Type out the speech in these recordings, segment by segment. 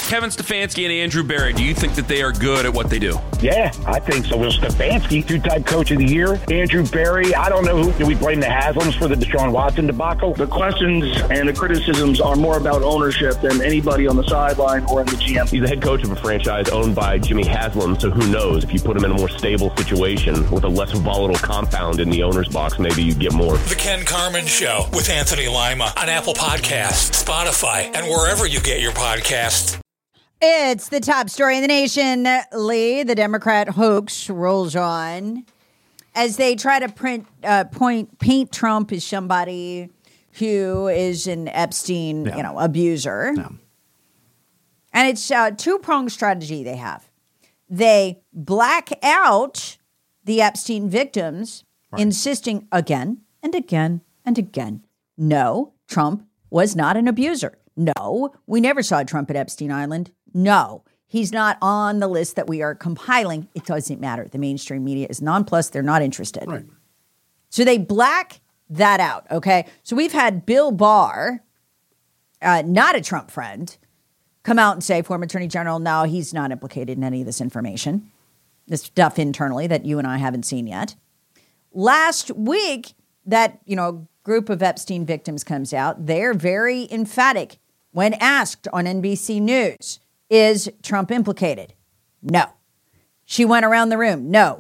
Kevin Stefanski and Andrew Berry, do you think that they are good at what they do? Yeah, I think so. Will Stefanski, two-time coach of the year. Andrew Berry, I don't know who. Do we blame the Haslams for the Deshaun Watson debacle? The questions and the criticisms are more about ownership than anybody on the sideline or in the GM. He's the head coach of a franchise owned by Jimmy Haslam, so who knows? If you put him in a more stable situation with a less volatile compound in the owner's box, maybe you get more. The Ken Carman Show with Anthony Lima on Apple Podcasts, Spotify, and wherever you get your podcasts. It's the top story in the nation, Lee. The Democrat hoax rolls on as they try to paint Trump as somebody who is an Epstein, abuser. Yeah. And it's a two-pronged strategy they have. They black out the Epstein victims, right, insisting again and again and again, no, Trump was not an abuser. No, we never saw Trump at Epstein Island. No, he's not on the list that we are compiling. It doesn't matter. The mainstream media is nonplussed. They're not interested. Right. So they black that out, okay? So we've had Bill Barr, not a Trump friend, come out and say, former Attorney General, no, he's not implicated in any of this information, this stuff internally that you and I haven't seen yet. Last week, that, group of Epstein victims comes out. They're very emphatic when asked on NBC News, is Trump implicated? No. She went around the room. No.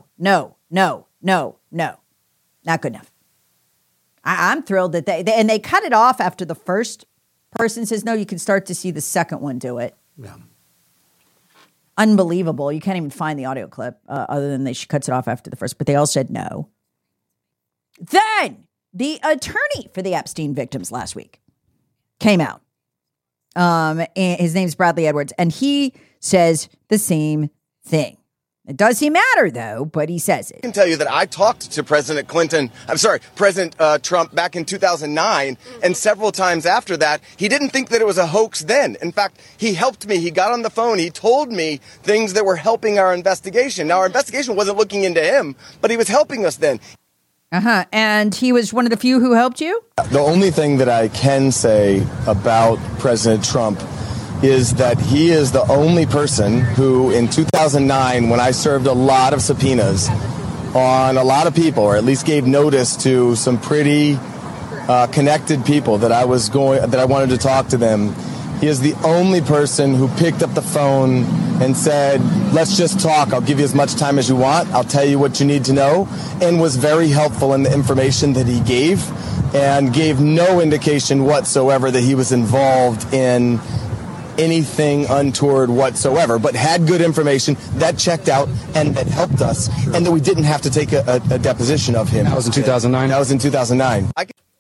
Not good enough. I'm thrilled that they cut it off after the first person says no. You can start to see the second one do it. Yeah. Unbelievable. You can't even find the audio clip other than she cuts it off after the first, but they all said no. Then the attorney for the Epstein victims last week came out. And his name's Bradley Edwards, and he says the same thing. It doesn't matter, though, but he says it. I can tell you that I talked to President Trump back in 2009, and several times after that, he didn't think that it was a hoax then. In fact, he helped me. He got on the phone. He told me things that were helping our investigation. Now, our investigation wasn't looking into him, but he was helping us then. And he was one of the few who helped you? The only thing that I can say about President Trump is that he is the only person who, in 2009, when I served a lot of subpoenas on a lot of people, or at least gave notice to some pretty connected people that I wanted to talk to them, he is the only person who picked up the phone and said, let's just talk. I'll give you as much time as you want. I'll tell you what you need to know, and was very helpful in the information that he gave, and gave no indication whatsoever that he was involved in anything untoward whatsoever, but had good information that checked out and that helped us, and that we didn't have to take a deposition of him. That was in 2009? That was in 2009.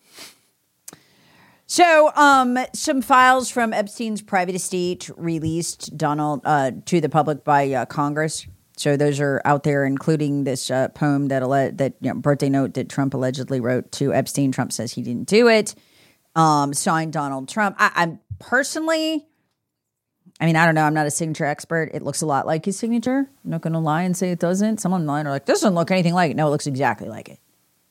So, some files from Epstein's private estate released, Donald, to the public by Congress. So those are out there, including this poem birthday note that Trump allegedly wrote to Epstein. Trump says he didn't do it. Signed Donald Trump. I'm personally, I don't know. I'm not a signature expert. It looks a lot like his signature. I'm not going to lie and say it doesn't. Some online are like, this doesn't look anything like it. No, it looks exactly like it.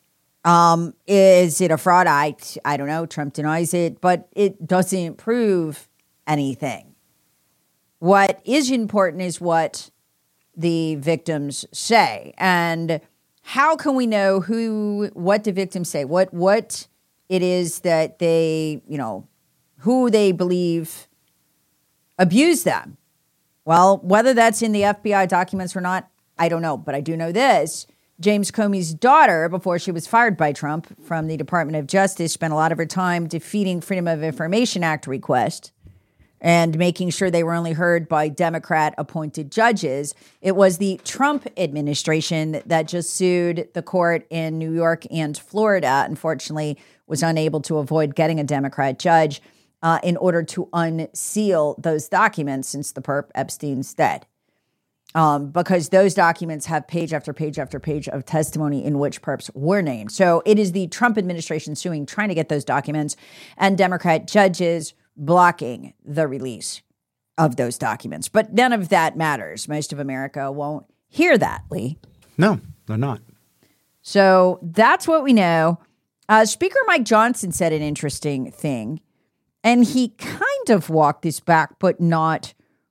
Is it a fraud? I don't know. Trump denies it, but it doesn't prove anything. What is important is what the victims say. And how can we know what the victims say? What it is that they, who they believe abused them? Well, whether that's in the FBI documents or not, I don't know. But I do know this. James Comey's daughter, before she was fired by Trump from the Department of Justice, spent a lot of her time defeating Freedom of Information Act requests and making sure they were only heard by Democrat-appointed judges. It was the Trump administration that just sued the court in New York and Florida, unfortunately was unable to avoid getting a Democrat judge in order to unseal those documents since the perp Epstein's dead. Because those documents have page after page after page of testimony in which perps were named. So it is the Trump administration suing, trying to get those documents, and Democrat judges blocking the release of those documents. But none of that matters. Most of America won't hear that, Lee. No, they're not. So that's what we know. Speaker Mike Johnson said an interesting thing, and he kind of walked this back, but not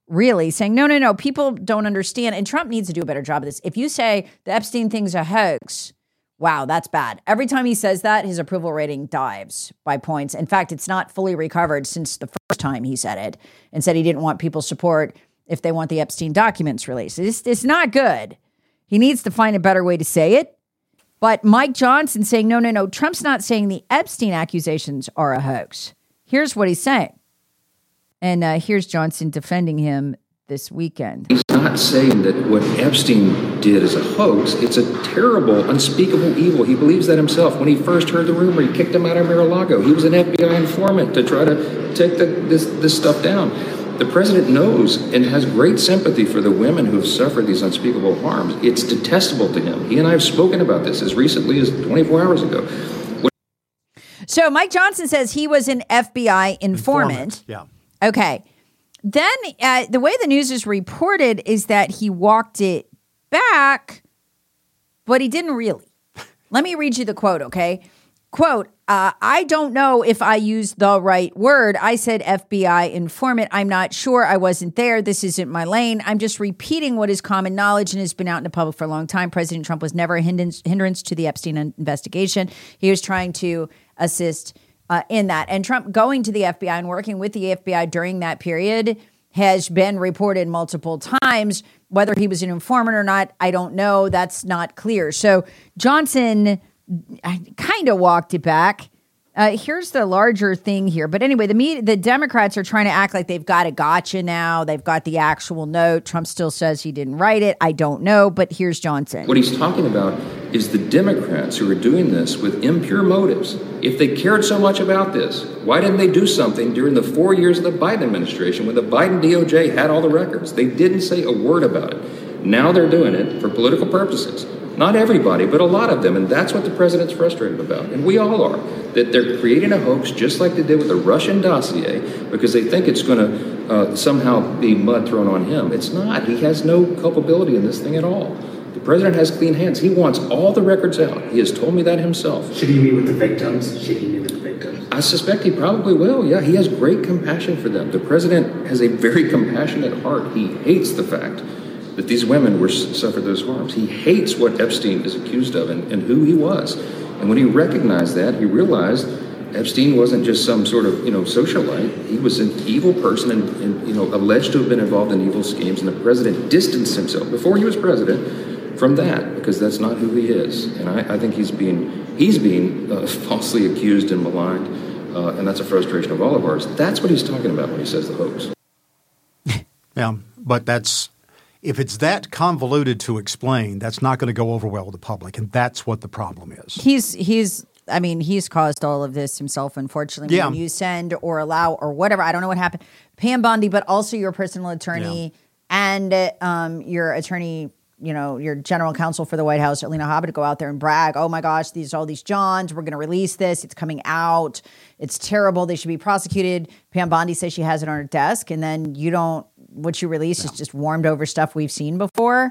really, saying, no, people don't understand. And Trump needs to do a better job of this. If you say the Epstein thing's a hoax, wow, that's bad. Every time he says that, his approval rating dives by points. In fact, it's not fully recovered since the first time he said it and said he didn't want people's support if they want the Epstein documents released. It's not good. He needs to find a better way to say it. But Mike Johnson saying, no, Trump's not saying the Epstein accusations are a hoax. Here's what he's saying. And here's Johnson defending him this weekend. He's not saying that what Epstein did is a hoax. It's a terrible, unspeakable evil. He believes that himself. When he first heard the rumor, he kicked him out of Mar-a-Lago. He was an FBI informant to try to take this stuff down. The president knows and has great sympathy for the women who have suffered these unspeakable harms. It's detestable to him. He and I have spoken about this as recently as 24 hours ago. So Mike Johnson says he was an FBI informant. Yeah. Okay. Then the way the news is reported is that he walked it back, but he didn't really. Let me read you the quote, okay? Quote, I don't know if I used the right word. I said FBI informant. I'm not sure. I wasn't there. This isn't my lane. I'm just repeating what is common knowledge and has been out in the public for a long time. President Trump was never a hindrance to the Epstein investigation. He was trying to assist in that. And Trump going to the FBI and working with the FBI during that period has been reported multiple times. Whether he was an informant or not, I don't know. That's not clear. So Johnson kind of walked it back. Here's the larger thing here. But anyway, the Democrats are trying to act like they've got a gotcha now. They've got the actual note. Trump still says he didn't write it. I don't know. But here's Johnson. What he's talking about is the Democrats who are doing this with impure motives. If they cared so much about this, why didn't they do something during the 4 years of the Biden administration when the Biden DOJ had all the records? They didn't say a word about it. Now they're doing it for political purposes. Not everybody, but a lot of them. And that's what the president's frustrated about. And we all are. That they're creating a hoax just like they did with the Russian dossier because they think it's going to somehow be mud thrown on him. It's not. He has no culpability in this thing at all. The president has clean hands. He wants all the records out. He has told me that himself. Should he meet with the victims? I suspect he probably will. Yeah, he has great compassion for them. The president has a very compassionate heart. He hates the fact that these women suffered those harms. He hates what Epstein is accused of and who he was. And when he recognized that, he realized Epstein wasn't just some sort of, socialite. He was an evil person and alleged to have been involved in evil schemes. And the president distanced himself before he was president from that because that's not who he is. And I think he's being falsely accused and maligned. And that's a frustration of all of ours. That's what he's talking about when he says the hoax. Yeah, but if it's that convoluted to explain, that's not going to go over well with the public, and that's what the problem is. He's caused all of this himself, unfortunately. Yeah. When you send or allow or whatever, I don't know what happened. Pam Bondi, but also your personal attorney and your attorney, your general counsel for the White House, Alina Habba, to go out there and brag, oh my gosh, all these Johns, we're going to release this. It's coming out. It's terrible. They should be prosecuted. Pam Bondi says she has it on her desk, and then what you release is just warmed over stuff we've seen before.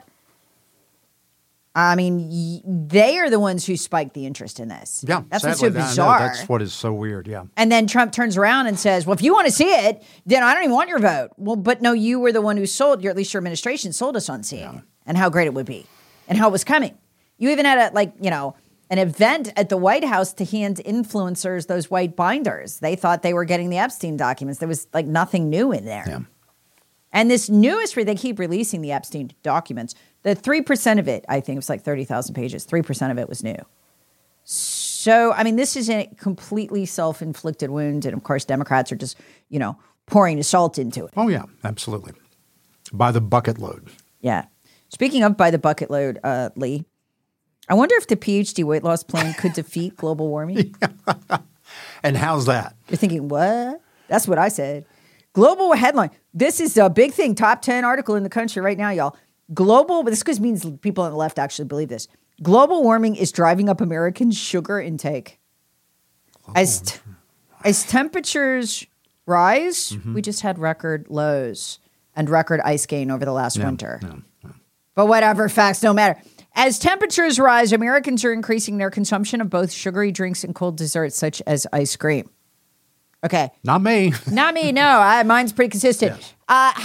I mean, they are the ones who spiked the interest in this. Yeah, that's what's sadly, so bizarre. That's what is so weird, yeah. And then Trump turns around and says, well, if you want to see it, then I don't even want your vote. Well, but no, you were the one who at least your administration sold us on seeing it and how great it would be and how it was coming. You even had an event at the White House to hand influencers those white binders. They thought they were getting the Epstein documents. There was nothing new in there. Yeah. And this newest they keep releasing the Epstein documents. The 3% of it, I think it was 30,000 pages. 3% of it was new. So, this is a completely self-inflicted wound. And of course, Democrats are just, pouring salt into it. Oh, yeah, absolutely. By the bucket load. Yeah. Speaking of by the bucket load, Lee, I wonder if the PhD weight loss plan could defeat global warming. And how's that? You're thinking, what? That's what I said. Global headline. This is a big thing. Top 10 article in the country right now, y'all. But this means people on the left actually believe this. Global warming is driving up Americans' sugar intake. As temperatures rise, we just had record lows and record ice gain over the last winter. Yeah. But whatever, facts don't matter. As temperatures rise, Americans are increasing their consumption of both sugary drinks and cold desserts such as ice cream. Okay. Not me. Not me, no. Mine's pretty consistent. Yes.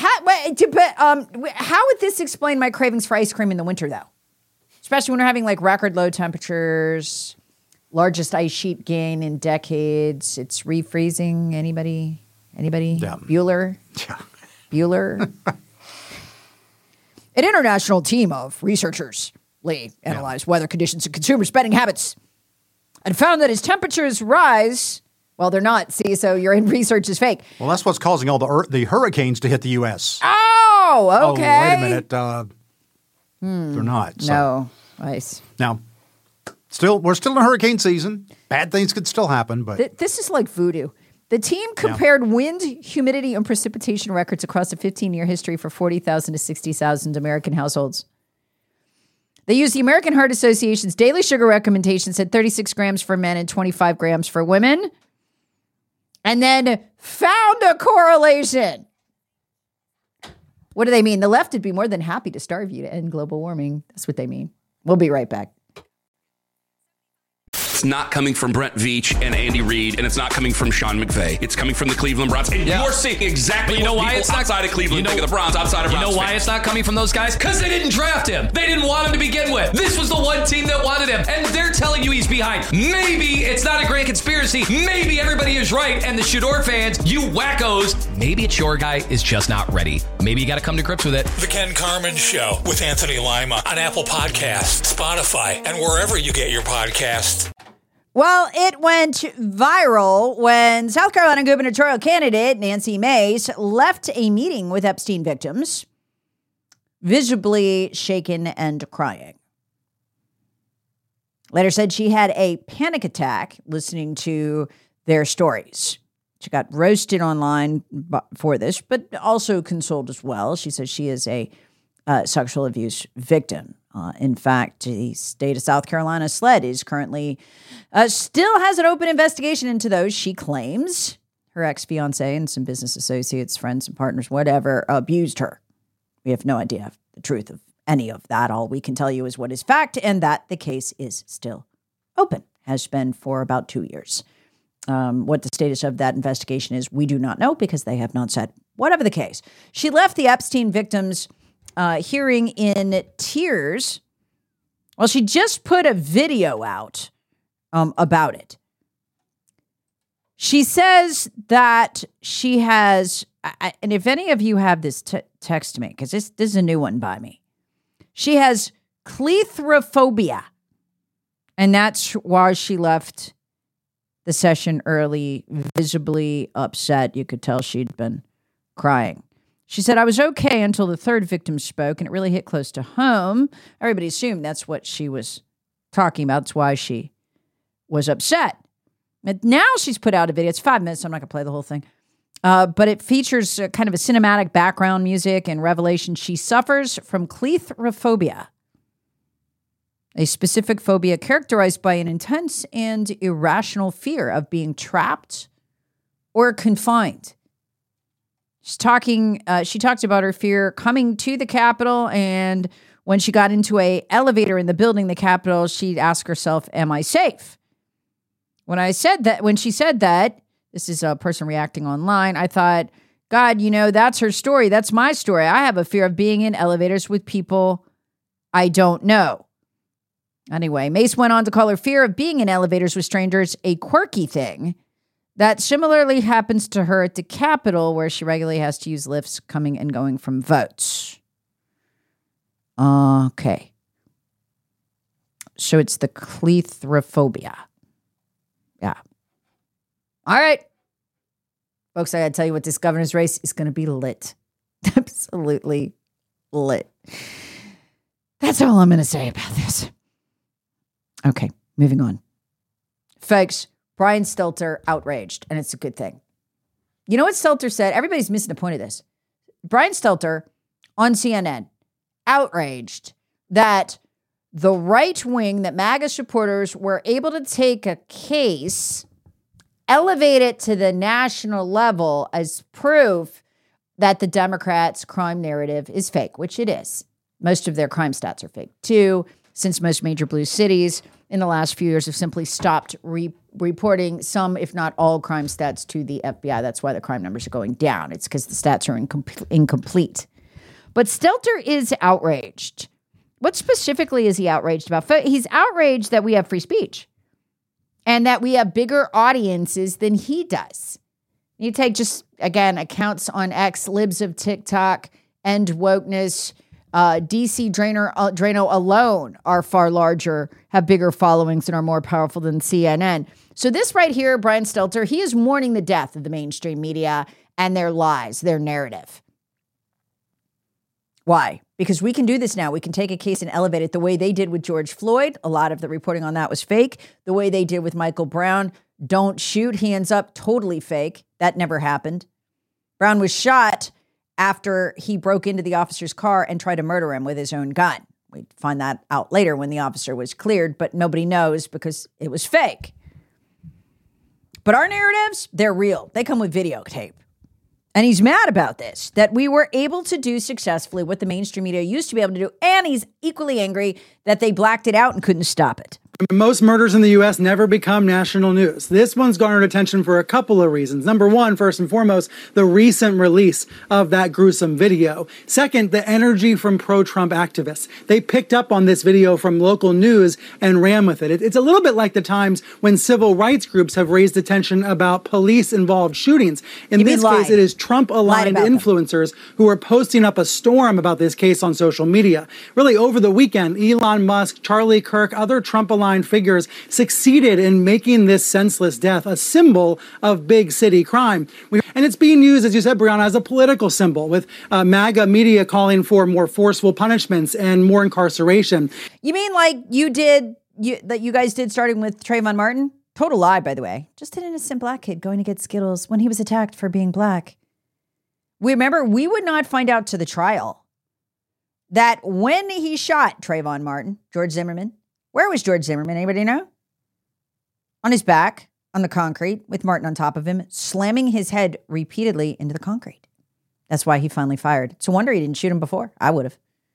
How would this explain my cravings for ice cream in the winter, though? Especially when we're having like record low temperatures, largest ice sheet gain in decades. It's refreezing. Anybody? Yeah. Bueller? Yeah. Bueller? An international team of researchers, Lee, analyzed weather conditions and consumer spending habits and found that as temperatures rise, well, they're not. See, so your research is fake. Well, that's what's causing all the hurricanes to hit the U.S. Oh, okay. Oh, wait a minute. They're not. So. No. Nice. Now, we're still in hurricane season. Bad things could still happen, but this is like voodoo. The team compared wind, humidity, and precipitation records across a 15-year history for 40,000 to 60,000 American households. They used the American Heart Association's daily sugar recommendations at 36 grams for men and 25 grams for women, and then found a correlation. What do they mean? The left would be more than happy to starve you to end global warming. That's what they mean. We'll be right back. It's not coming from Brent Veach and Andy Reid, and it's not coming from Sean McVay. It's coming from the Cleveland Browns. And you're seeing exactly what people outside of Cleveland think of the Browns, outside of Browns. You know why it's not coming from those guys? Because they didn't draft him. They didn't want him to begin with. This was the one team that wanted him, and they're telling you he's behind. Maybe it's not a grand conspiracy. Maybe everybody is right, and the Shador fans, you wackos, maybe it's your guy is just not ready. Maybe you got to come to grips with it. The Ken Carman Show with Anthony Lima on Apple Podcasts, Spotify, and wherever you get your podcasts. Well, it went viral when South Carolina gubernatorial candidate Nancy Mace left a meeting with Epstein victims, visibly shaken and crying. Later said she had a panic attack listening to their stories. She got roasted online for this, but also consoled as well. She says she is a sexual abuse victim. In fact, the state of South Carolina, SLED, is currently still has an open investigation into those. She claims her ex-fiance and some business associates, friends and partners, whatever, abused her. We have no idea the truth of any of that. All we can tell you is what is fact, and that the case is still open, has been for about 2 years. What the status of that investigation is, we do not know because they have not said. Whatever the case, she left the Epstein victims hearing in tears. Well, she just put a video out about it. She says that she has, and if any of you have this, text me, because this is a new one by me. She has cleithrophobia, and that's why she left the session early, visibly upset. You could tell she'd been crying. She said, I was okay until the third victim spoke, and it really hit close to home. Everybody assumed that's what she was talking about. That's why she was upset. But now she's put out a video. It's 5 minutes. So I'm not going to play the whole thing. But it features kind of a cinematic background music and revelation. She suffers from cleithrophobia, a specific phobia characterized by an intense and irrational fear of being trapped or confined. She's talking. She talked about her fear coming to the Capitol, and when she got into an elevator in the building, the Capitol, she'd ask herself, "Am I safe?" When she said that, this is a person reacting online. I thought, God, that's her story. That's my story. I have a fear of being in elevators with people I don't know. Anyway, Mace went on to call her fear of being in elevators with strangers a quirky thing that similarly happens to her at the Capitol, where she regularly has to use lifts coming and going from votes. Okay. So it's the cleithrophobia. Yeah. All right. Folks, I got to tell you what, this governor's race is going to be lit. Absolutely lit. That's all I'm going to say about this. Okay, moving on. Folks, Brian Stelter outraged, and it's a good thing. You know what Stelter said? Everybody's missing the point of this. Brian Stelter on CNN outraged that the right wing, that MAGA supporters were able to take a case, elevate it to the national level as proof that the Democrats' crime narrative is fake, which it is. Most of their crime stats are fake, too. since most major blue cities in the last few years have simply stopped reporting some, if not all, crime stats to the FBI. That's why the crime numbers are going down. It's because the stats are incomplete. But Stelter is outraged. What specifically is he outraged about? He's outraged that we have free speech and that we have bigger audiences than he does. You take just, again, accounts on X, libs of TikTok, End Wokeness, DC Drano alone are far larger, have bigger followings, and are more powerful than CNN. So this right here, Brian Stelter, he is mourning the death of the mainstream media and their lies, their narrative. Why? Because we can do this now. We can take a case and elevate it the way they did with George Floyd. A lot of the reporting on that was fake. The way they did with Michael Brown, don't shoot, hands up, totally fake. That never happened. Brown was shot after he broke into the officer's car and tried to murder him with his own gun. We'd find that out later when the officer was cleared, but nobody knows because it was fake. But our narratives, they're real. They come with videotape. And he's mad about this, that we were able to do successfully what the mainstream media used to be able to do. And he's equally angry that they blacked it out and couldn't stop it. Most murders in the U.S. never become national news. This one's garnered attention for a couple of reasons. Number one, first and foremost, the recent release of that gruesome video. Second, the energy from pro-Trump activists. They picked up on this video from local news and ran with it. It's a little bit like the times when civil rights groups have raised attention about police-involved shootings. In this case, it is Trump-aligned influencers who are posting up a storm about this case on social media. Really, over the weekend, Elon Musk, Charlie Kirk, other Trump-aligned figures succeeded in making this senseless death a symbol of big city crime. And it's being used, as you said, Brianna, as a political symbol, with MAGA media calling for more forceful punishments and more incarceration. You mean like you guys did starting with Trayvon Martin? Total lie, by the way. Just an innocent black kid going to get Skittles when he was attacked for being black. Remember, we would not find out to the trial that when he shot Trayvon Martin, George Zimmerman, where was George Zimmerman? Anybody know? On his back, on the concrete, with Martin on top of him, slamming his head repeatedly into the concrete. That's why he finally fired. It's a wonder he didn't shoot him before. I would have.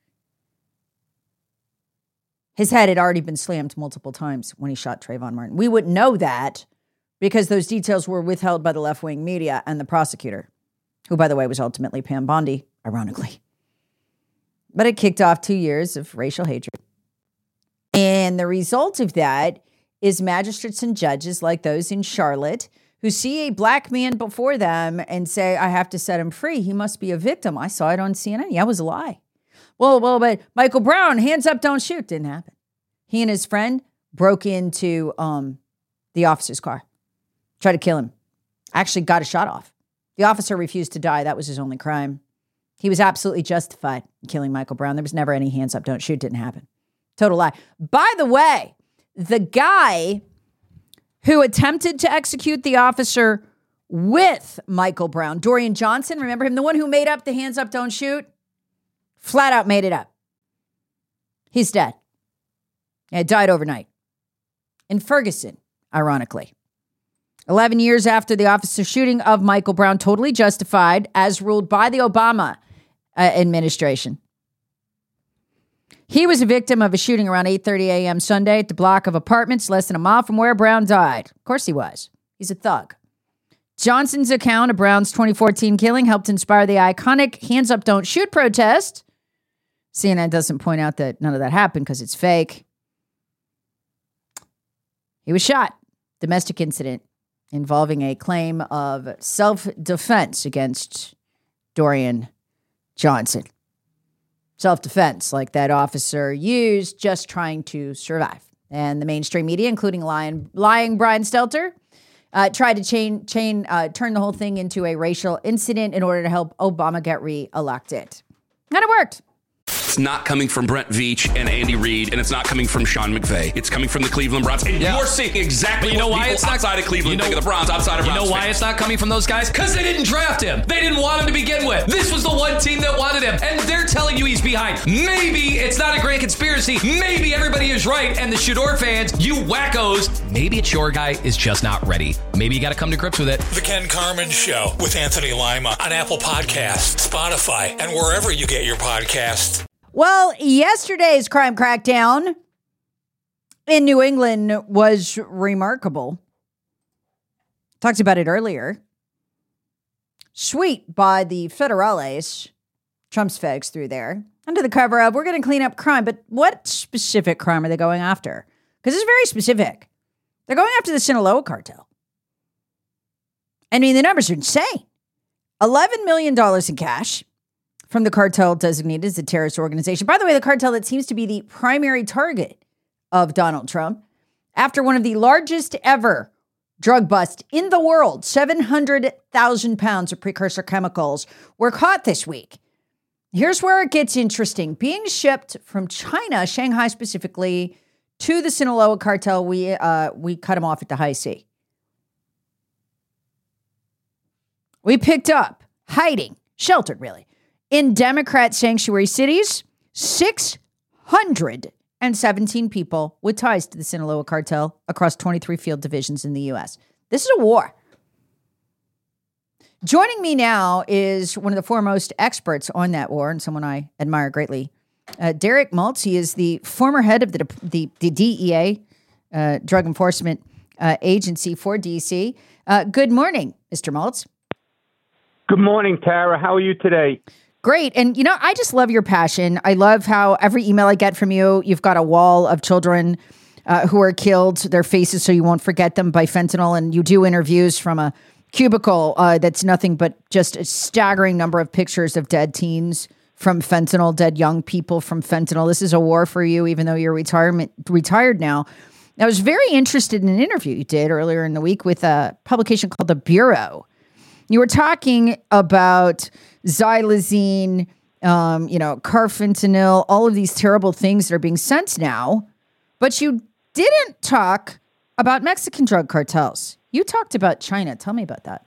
His head had already been slammed multiple times when he shot Trayvon Martin. We wouldn't know that because those details were withheld by the left-wing media and the prosecutor, who, by the way, was ultimately Pam Bondi, ironically. But it kicked off 2 years of racial hatred. And the result of that is magistrates and judges like those in Charlotte who see a black man before them and say, I have to set him free. He must be a victim. I saw it on CNN. Yeah, it was a lie. Well, but Michael Brown, hands up, don't shoot. Didn't happen. He and his friend broke into the officer's car, tried to kill him. Actually got a shot off. The officer refused to die. That was his only crime. He was absolutely justified in killing Michael Brown. There was never any hands up, don't shoot. Didn't happen. Total lie. By the way, the guy who attempted to execute the officer with Michael Brown, Dorian Johnson, remember him? The one who made up the hands up, don't shoot? Flat out made it up. He's dead. He died overnight. In Ferguson, ironically. 11 years after the officer shooting of Michael Brown, totally justified, as ruled by the Obama administration. He was a victim of a shooting around 8:30 a.m. Sunday at the block of apartments less than a mile from where Brown died. Of course he was. He's a thug. Johnson's account of Brown's 2014 killing helped inspire the iconic Hands Up, Don't Shoot protest. CNN doesn't point out that none of that happened because it's fake. He was shot. Domestic incident involving a claim of self-defense against Dorian Johnson. Self-defense, like that officer used, just trying to survive. And the mainstream media, including lying Brian Stelter, tried to turn the whole thing into a racial incident in order to help Obama get re-elected. And it worked. It's not coming from Brent Veach and Andy Reid, and it's not coming from Sean McVay. It's coming from the Cleveland Browns. And you're seeing exactly what people outside of Cleveland think of the Browns, outside of Browns. You know why it's not coming from those guys? Because they didn't draft him. They didn't want him to begin with. This was the one team that wanted him, and they're telling you he's behind. Maybe it's not a grand conspiracy. Maybe everybody is right, and the Shador fans, you wackos, maybe it's your guy is just not ready. Maybe you got to come to grips with it. The Ken Carman Show with Anthony Lima on Apple Podcasts, Spotify, and wherever you get your podcasts. Well, yesterday's crime crackdown in New England was remarkable. Talked about it earlier. Sweet by the federales, Trump's fags through there, under the cover of, we're going to clean up crime. But what specific crime are they going after? Because it's very specific. They're going after the Sinaloa cartel. I mean, the numbers are insane. $11 million in cash from the cartel designated as a terrorist organization. By the way, the cartel that seems to be the primary target of Donald Trump after one of the largest ever drug busts in the world. 700,000 pounds of precursor chemicals were caught this week. Here's where it gets interesting. Being shipped from China, Shanghai specifically, to the Sinaloa cartel, we cut them off at the high sea. We picked up, hiding, sheltered really, in Democrat sanctuary cities, 617 people with ties to the Sinaloa cartel across 23 field divisions in the U.S. This is a war. Joining me now is one of the foremost experts on that war and someone I admire greatly, Derek Maltz. He is the former head of the DEA, Drug Enforcement Agency for D.C. Good morning, Mr. Maltz. Good morning, Tara. How are you today? Great. And, you know, I just love your passion. I love how every email I get from you, you've got a wall of children who are killed, their faces so you won't forget them, by fentanyl. And you do interviews from a cubicle that's nothing but just a staggering number of pictures of dead teens from fentanyl, dead young people from fentanyl. This is a war for you, even though you're retired now. I was very interested in an interview you did earlier in the week with a publication called The Bureau. You were talking about xylazine, carfentanil, all of these terrible things that are being sent now, but you didn't talk about Mexican drug cartels. You talked about China. Tell me about that.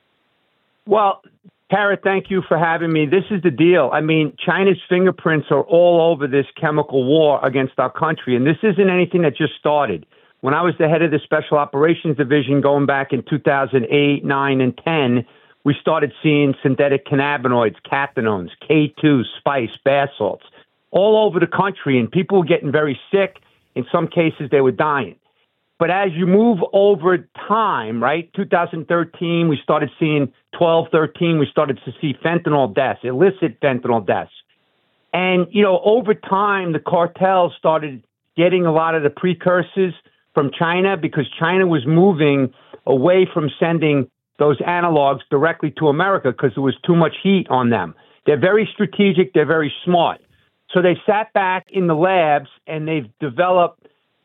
Well, Tara, thank you for having me. This is the deal. I mean, China's fingerprints are all over this chemical war against our country, and this isn't anything that just started. When I was the head of the Special Operations Division going back in 2008, 9, and 10, we started seeing synthetic cannabinoids, cathinones, K2, spice, bath salts, all over the country, and people were getting very sick. In some cases, they were dying. But as you move over time, right, 2013, we started seeing 12, 13, we started to see fentanyl deaths, illicit fentanyl deaths. And, over time, the cartels started getting a lot of the precursors from China because China was moving away from sending those analogs directly to America because there was too much heat on them. They're very strategic. They're very smart. So they sat back in the labs and they've developed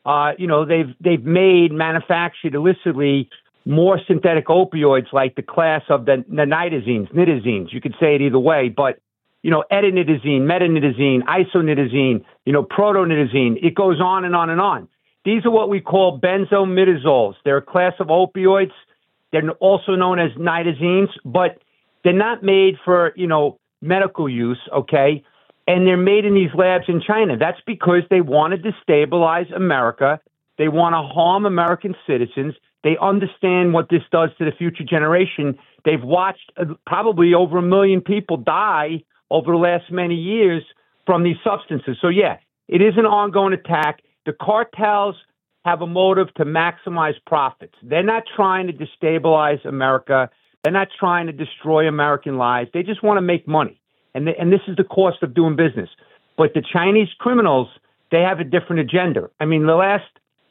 they've manufactured illicitly more synthetic opioids like the class of the nitazines. You could say it either way, but, etinidazine, metanidazine, isonidazine, protonidazine. It goes on and on and on. These are what we call benzimidazoles. They're a class of opioids. They're also known as nitazines, but they're not made for, medical use, okay? And they're made in these labs in China. That's because they want to destabilize America. They want to harm American citizens. They understand what this does to the future generation. They've watched probably over 1 million people die over the last many years from these substances. So, yeah, it is an ongoing attack. The cartels have a motive to maximize profits. They're not trying to destabilize America. They're not trying to destroy American lives. They just want to make money. And this is the cost of doing business. But the Chinese criminals, they have a different agenda. I mean, the last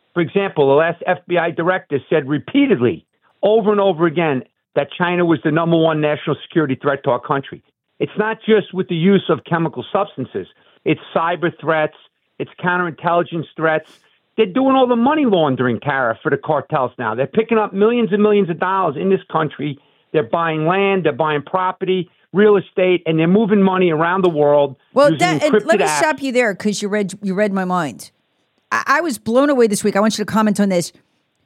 FBI director said repeatedly, over and over again, that China was the number one national security threat to our country. It's not just with the use of chemical substances. It's cyber threats. It's counterintelligence threats. They're doing all the money laundering, Tara, for the cartels now. They're picking up millions and millions of dollars in this country. They're buying land. They're buying property, real estate, and they're moving money around the world. Well, let me stop you there because you read my mind. I was blown away this week. I want you to comment on this.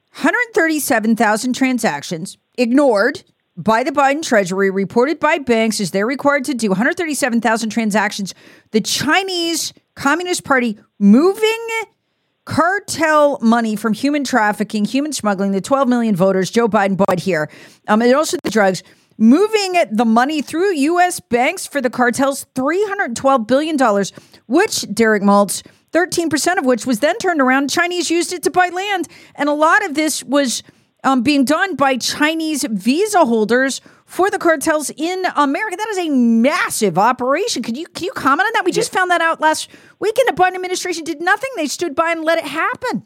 137,000 transactions ignored by the Biden Treasury, reported by banks as they're required to do. 137,000 transactions. The Chinese Communist Party moving cartel money from human trafficking, human smuggling, the 12 million voters Joe Biden bought here, and also the drugs, moving the money through U.S. banks for the cartels, $312 billion, which, Derek Maltz, 13% of which was then turned around. Chinese used it to buy land. And a lot of this was being done by Chinese visa holders for the cartels in America. That is a massive operation. Can you comment on that? We just found that out last week, and the Biden administration did nothing. They stood by and let it happen.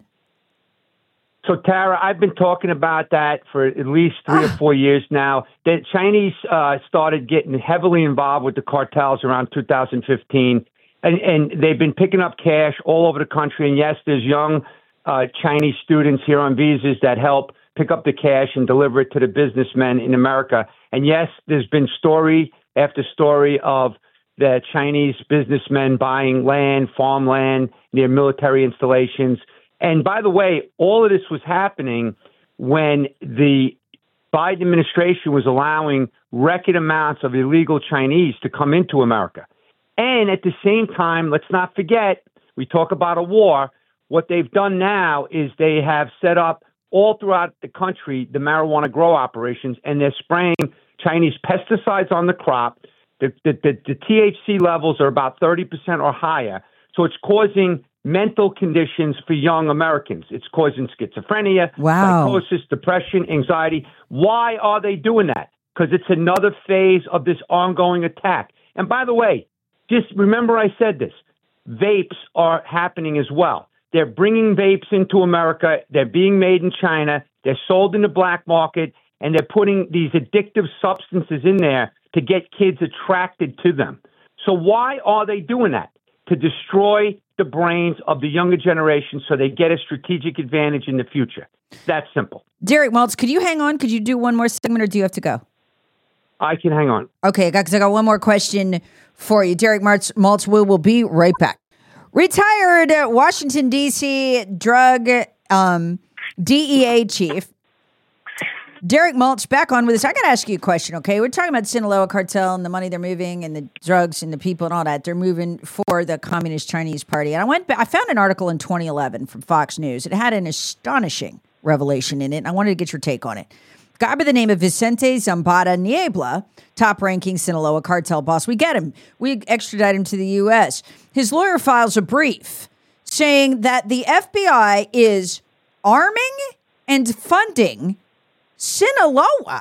So, Tara, I've been talking about that for at least 3 or 4 years now. The Chinese started getting heavily involved with the cartels around 2015, and they've been picking up cash all over the country. And yes, there's young Chinese students here on visas that help pick up the cash and deliver it to the businessmen in America. And yes, there's been story after story of the Chinese businessmen buying land, farmland near military installations. And by the way, all of this was happening when the Biden administration was allowing record amounts of illegal Chinese to come into America. And at the same time, let's not forget, we talk about a war. What they've done now is they have set up all throughout the country the marijuana grow operations, and they're spraying Chinese pesticides on the crop. The THC levels are about 30% or higher. So it's causing mental conditions for young Americans. It's causing schizophrenia, psychosis, depression, anxiety. Why are they doing that? Because it's another phase of this ongoing attack. And by the way, just remember I said this, vapes are happening as well. They're bringing vapes into America. They're being made in China. They're sold in the black market, and they're putting these addictive substances in there to get kids attracted to them. So why are they doing that? To destroy the brains of the younger generation so they get a strategic advantage in the future. That's simple. Derek Maltz, could you hang on? Could you do one more segment, or do you have to go? I can hang on. Okay, because I got one more question for you. Derek Maltz, we will be right back. Retired Washington, D.C. drug DEA chief Derek Maltz back on with us. I got to ask you a question, okay? We're talking about Sinaloa cartel and the money they're moving and the drugs and the people and all that. They're moving for the Communist Chinese Party. And I found an article in 2011 from Fox News. It had an astonishing revelation in it, and I wanted to get your take on it. A guy by the name of Vicente Zambada Niebla, top-ranking Sinaloa cartel boss. We get him. We extradite him to the U.S. His lawyer files a brief saying that the FBI is arming and funding Sinaloa,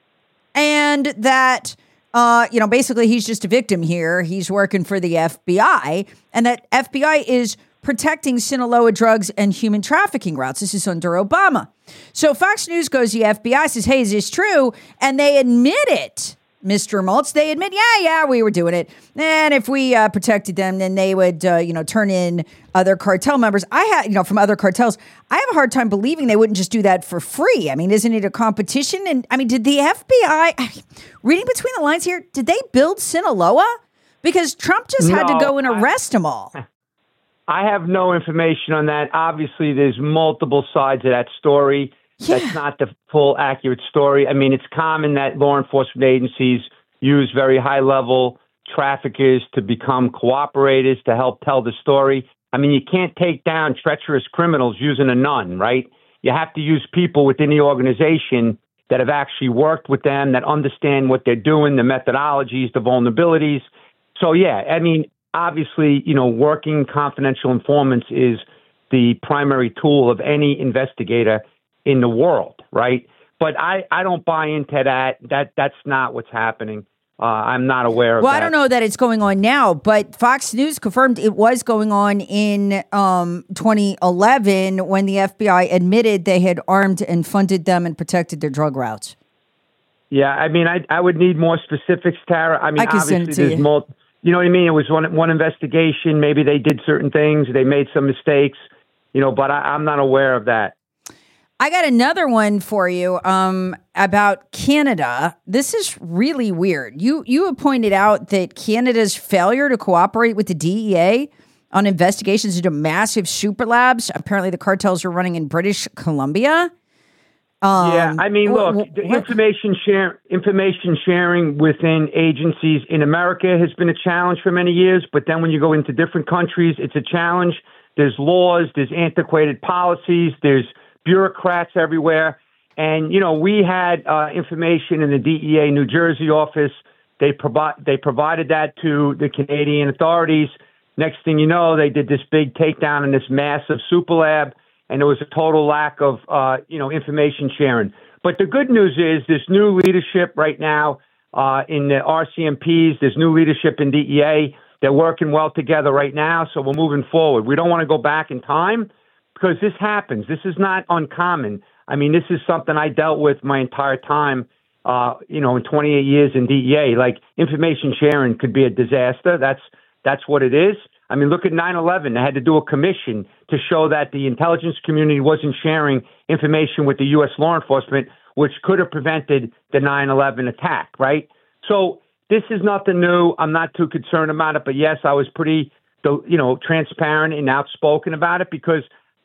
and that, basically he's just a victim here. He's working for the FBI, and that FBI is protecting Sinaloa drugs and human trafficking routes. This is under Obama. So Fox News goes, the FBI says, hey, is this true? And they admit it, Mr. Maltz. They admit, yeah, we were doing it. And if we protected them, then they would, turn in other cartel members. From other cartels. I have a hard time believing they wouldn't just do that for free. I mean, isn't it a competition? And I mean, did the FBI, reading between the lines here, did they build Sinaloa? Because Trump just had to go and arrest them all. I have no information on that. Obviously, there's multiple sides of that story. Yeah. That's not the full accurate story. I mean, it's common that law enforcement agencies use very high-level traffickers to become cooperators to help tell the story. I mean, you can't take down treacherous criminals using a nun, right? You have to use people within the organization that have actually worked with them, that understand what they're doing, the methodologies, the vulnerabilities. So, yeah, I mean, obviously, working confidential informants is the primary tool of any investigator in the world, right? But I don't buy into that. That's not what's happening. I'm not aware of that. Well, I don't know that it's going on now, but Fox News confirmed it was going on in 2011 when the FBI admitted they had armed and funded them and protected their drug routes. Yeah, I mean, I would need more specifics, Tara. I mean, obviously there's more. You know what I mean? It was one investigation. Maybe they did certain things. They made some mistakes, but I'm not aware of that. I got another one for you about Canada. This is really weird. You have pointed out that Canada's failure to cooperate with the DEA on investigations into massive super labs. Apparently the cartels are running in British Columbia. Yeah, I mean, look, information sharing within agencies in America has been a challenge for many years. But then when you go into different countries, it's a challenge. There's laws, there's antiquated policies, there's bureaucrats everywhere. And, we had information in the DEA New Jersey office. They provided that to the Canadian authorities. Next thing you know, they did this big takedown in this massive super lab, and there was a total lack of, information sharing. But the good news is there's new leadership right now in the RCMPs. There's new leadership in DEA. They're working well together right now, so we're moving forward. We don't want to go back in time because this happens. This is not uncommon. I mean, this is something I dealt with my entire time, in 28 years in DEA. Like, information sharing could be a disaster. That's what it is. I mean, look at 9/11. They had to do a commission to show that the intelligence community wasn't sharing information with the U.S. law enforcement, which could have prevented the 9/11 attack, right? So this is nothing new. I'm not too concerned about it. But, yes, I was pretty, transparent and outspoken about it because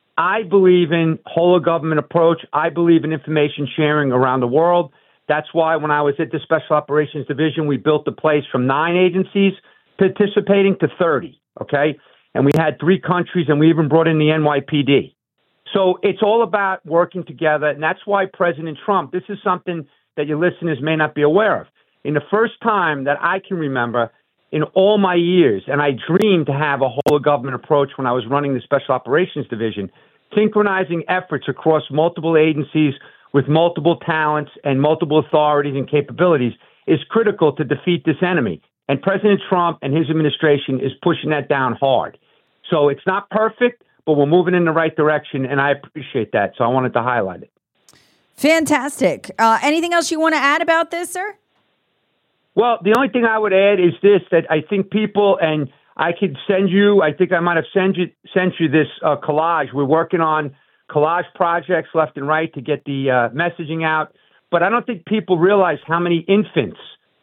I believe in whole of government approach. I believe in information sharing around the world. That's why when I was at the Special Operations Division, we built the place from 9 agencies participating to 30. Okay. And we had 3 countries, and we even brought in the NYPD. So it's all about working together. And that's why President Trump, this is something that your listeners may not be aware of. In the first time that I can remember in all my years, and I dreamed to have a whole of government approach when I was running the Special Operations Division, synchronizing efforts across multiple agencies with multiple talents and multiple authorities and capabilities is critical to defeat this enemy. And President Trump and his administration is pushing that down hard. So it's not perfect, but we're moving in the right direction, and I appreciate that. So I wanted to highlight it. Fantastic. Anything else you want to add about this, sir? Well, the only thing I would add is this, that I think people, and I could send you, I think I might have sent you this collage. We're working on collage projects left and right to get the messaging out. But I don't think people realize how many infants,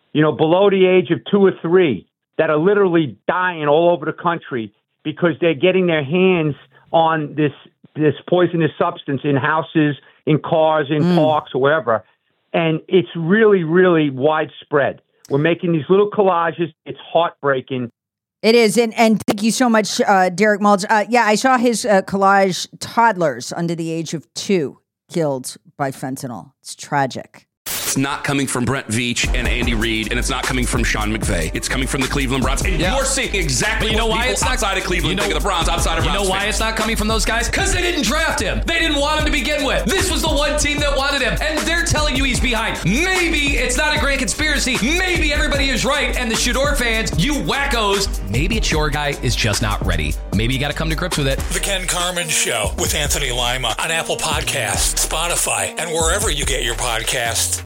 below the age of 2 or 3 that are literally dying all over the country because they're getting their hands on this poisonous substance in houses, in cars, in parks, or wherever. And it's really, really widespread. We're making these little collages. It's heartbreaking. It is. And thank you so much, Derek Maltz. I saw his collage, toddlers under the age of 2 killed by fentanyl. It's tragic. It's not coming from Brent Veach and Andy Reid, and it's not coming from Sean McVay. It's coming from the Cleveland Browns. And you're seeing exactly what people it's outside of Cleveland think of the Browns, outside of Browns. You know why it's not coming from those guys? Because they didn't draft him. They didn't want him to begin with. This was the one team that wanted him, and they're telling you he's behind. Maybe it's not a grand conspiracy. Maybe everybody is right, and the Shador fans, you wackos, maybe it's your guy is just not ready. Maybe you got to come to grips with it. The Ken Carman Show with Anthony Lima on Apple Podcasts, Spotify, and wherever you get your podcasts.